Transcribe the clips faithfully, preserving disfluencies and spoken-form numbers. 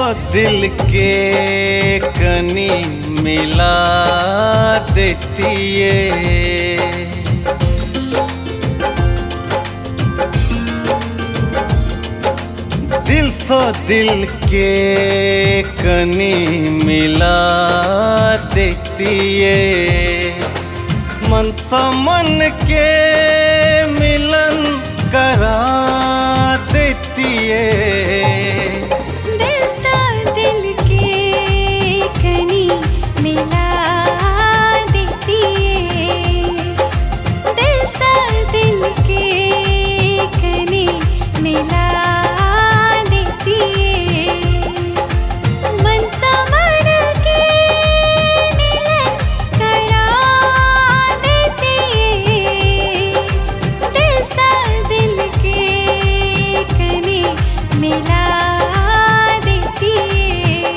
दिल के कनी मिला देती है। दिल सौ दिल के कनी मिला देती है। मन सा मन के मिलन करा देती है। दिल सा दिल के कनी मिला देती है। दिल सा दिल के कनी मिला देती है। मन सा मन के मिलन करा देती है। दिल सा दिल के कनी मिला देती है।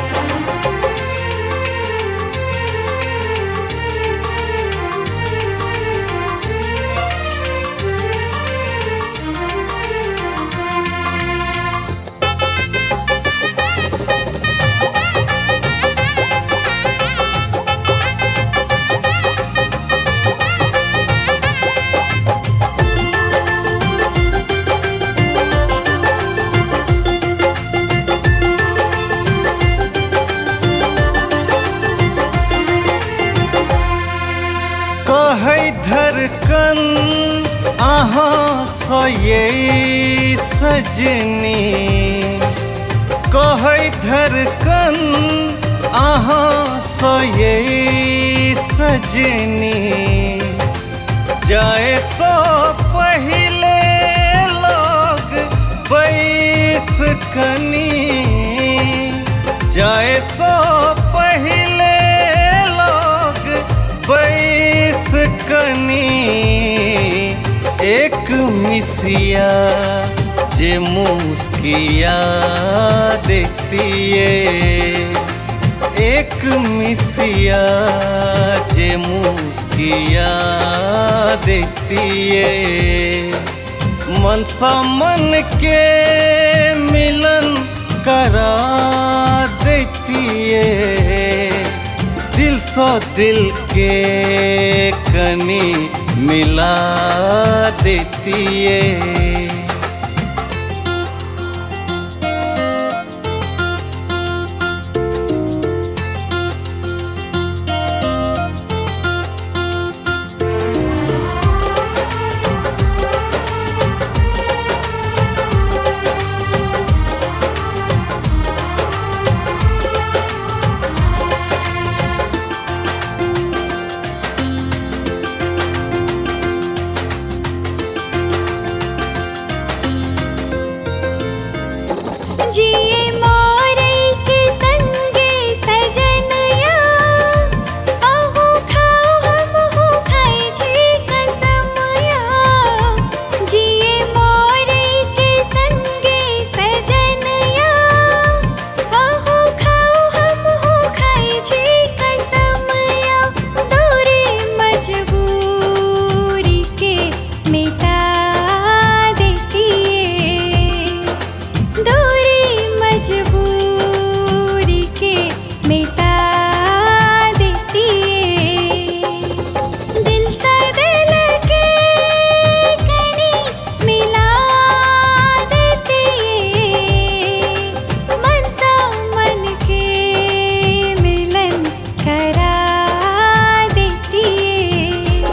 कहै धड़कन अहाँ सँ ये सजनी। कहै धड़कन अहाँ सँ ये सजनी। जाए सो पहले लोग बैस कनी। जाए सो पहले लोग बैस कनी। एक मिसिया जे मुस्किया देती है। एक मिसिया जे मुस्किया देती है। मन सा मन के मिलन करा देती है। दिल सौ दिल के कनी मिला देती है। जिए मोरई के संगे सजनया। आहू खाओ हमहू खाई छी कसमया। जिए मोरई के संगे सजनया। आहू खाओ हमहू खाई छी कसमया। दूरी मजबूरी के मिटा देती है। दूरी मजबूरी के मिटा देती है। दिल सा दिल के कनी मिला देती है। मन सा मन के मिलन करा देती है।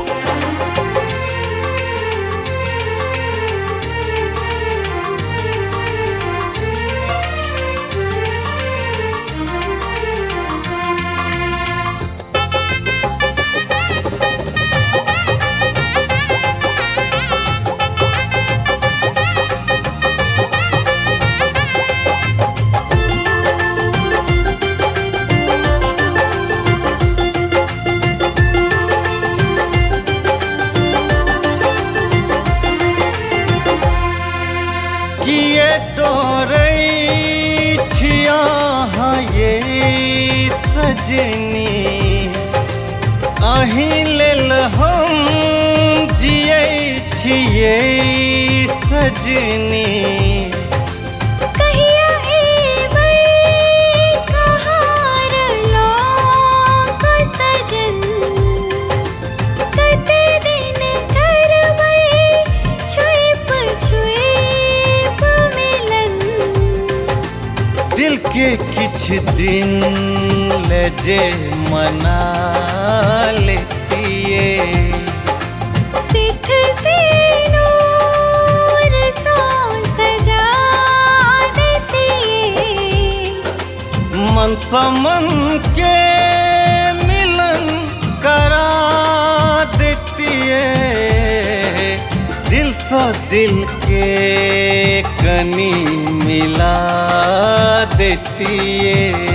किए डोरै छिया ये सजनी। अहीं लेल हम जियै छियै सजनी। कहिया एबै के किछ दिन लजे मना लेतिए सिख से नूर सो सजा देतिए मन समन के मिलन करा देतिए दिल सा दिल के कनी मिला देतिए